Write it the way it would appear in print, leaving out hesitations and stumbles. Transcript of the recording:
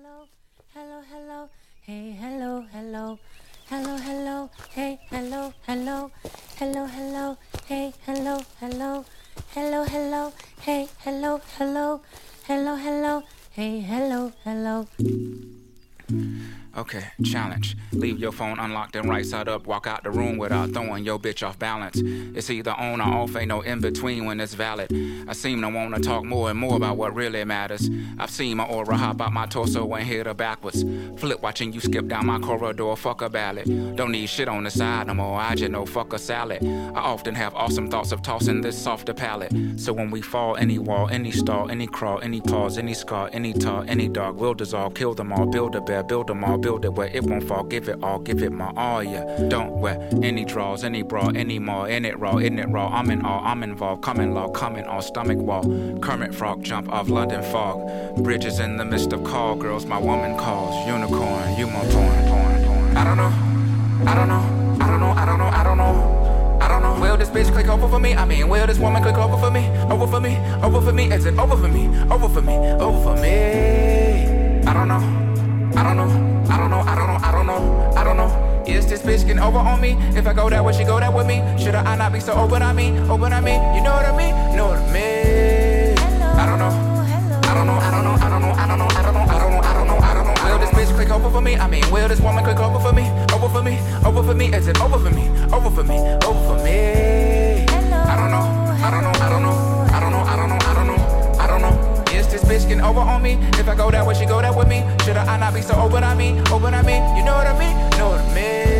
hello, hello, hello, hey, hello, hello, hello, hello, hey, hello, hello, hello, hello, hey, hello, hello, hello, hello, hey, hello, hello, hello, hello, hey, hello, hello. Okay, challenge. Leave your phone unlocked and right side up. Walk out the room without throwing your bitch off balance. It's either on or off, ain't no in between when it's valid. I seem to wanna talk more and more about what really matters. I've seen my aura hop out my torso and hit her backwards. Flip watching you skip down my corridor, fuck a ballad. Don't need shit on the side no more, I just know fuck a salad. I often have awesome thoughts of tossing this softer palate. So when we fall, any wall, any stall, any crawl, any pause, any scar, any tar, any dog will dissolve, kill them all, build a bear, build them all, build it where it won't fall, give it all, give it my all, yeah. Don't wear any draws, any bra, any more, in it raw, isn't it raw, I'm in all, I'm involved, coming law, coming on stomach wall, Kermit Frog jump off London fog, bridges in the midst of call girls, my woman calls, unicorn, you my porn. I don't know, I don't know, I don't know, I don't know, I don't know, I don't know, will this bitch click over for me, I mean, will this woman click over for me, over for me, over for me, is it over for me, over for me, over for me, I don't know. I don't know, I don't know, I don't know, I don't know, I don't know. Is this bitch getting over on me? If I go that way, she go that with me. Should I not be so open on me? Open on me? You know what I mean? Know what I mean? I don't know. I don't know, I don't know, I don't know, I don't know, I don't know, I don't know, I don't know, I don't know. Will this bitch click over for me? I mean, will this woman click over for me? Over for me? Over for me? Is it over for me? Over for me? Over for me? I don't know, I don't know, I don't know, I don't know, I don't know, I don't know, I don't know. Is this bitch getting over on me? If I go that way, she go that with me. Should I not be so open on me? Open on me? You know what I mean? Know what I mean?